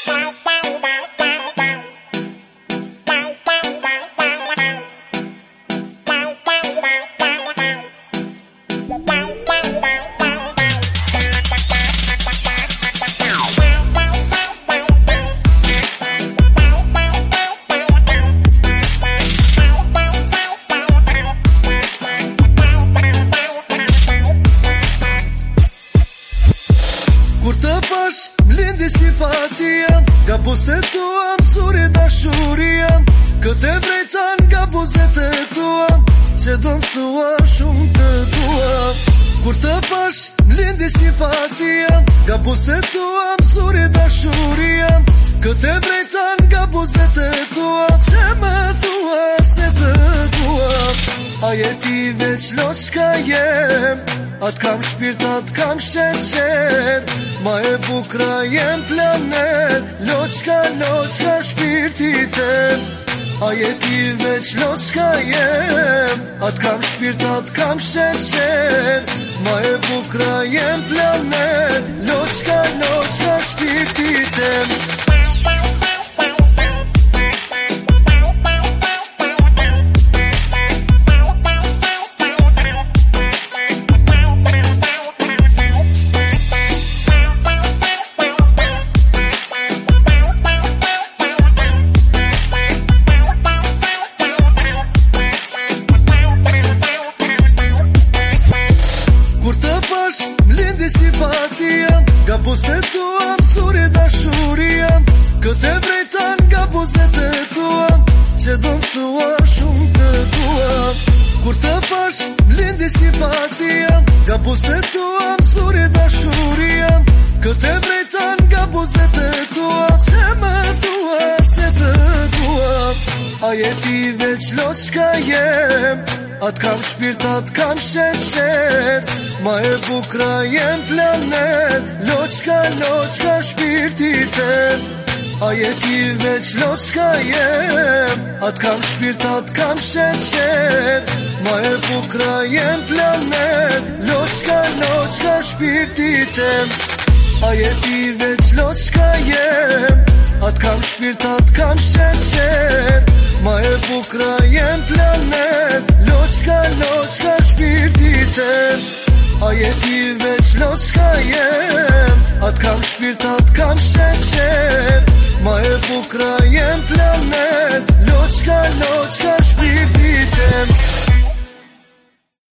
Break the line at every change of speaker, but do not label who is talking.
Kur të pash, m'lindi simpatia, nga buzët tua m'suri dashuria, këtë vrejta nga buzët e tua, që do m'thua shumë të tua. Kur të pash, m'lindi simpatia, nga buzët tua m'suri dashuria, këtë vrejta nga buzët e tua, që më thua se të tua. A jeti veç loqka jem, atë kam shpirt, atë kam shet, ma e bukra jem planet, loqka, loqka shpirti tem. A jeti veç loqka jem, atë kam shpirt, atë kam shet, ma e bukra jem planet, loqka, loqka shpirti tem. M'lindi simpatia, nga buzët tua m'suri dashuria, këtë vrejta nga buzët e tua, që do m'thua shumë të tua. Kur të pash, m'lindi simpatia, nga buzët tua m'suri dashuria, këtë vrejta nga buzët e tua, që më thua se të tua. A jeti veç loqka jem, atë kam shpirt, atë kam shet, ma e bukra jem planet, loqka, loqka shpirti tem. A jeti veç loqka jem, atë kam shpirt, atë kam shet, ma e bukra jem planet, loqka, loqka shpirti tem. A jeti veç loqka jem, atë kam shpirt, atë kam shet, ma e bukra jem planet, loqka, loqka shpirti tem. A jeti veç loqka jem, atë kam shpirt, atë kam shet, ma e bukra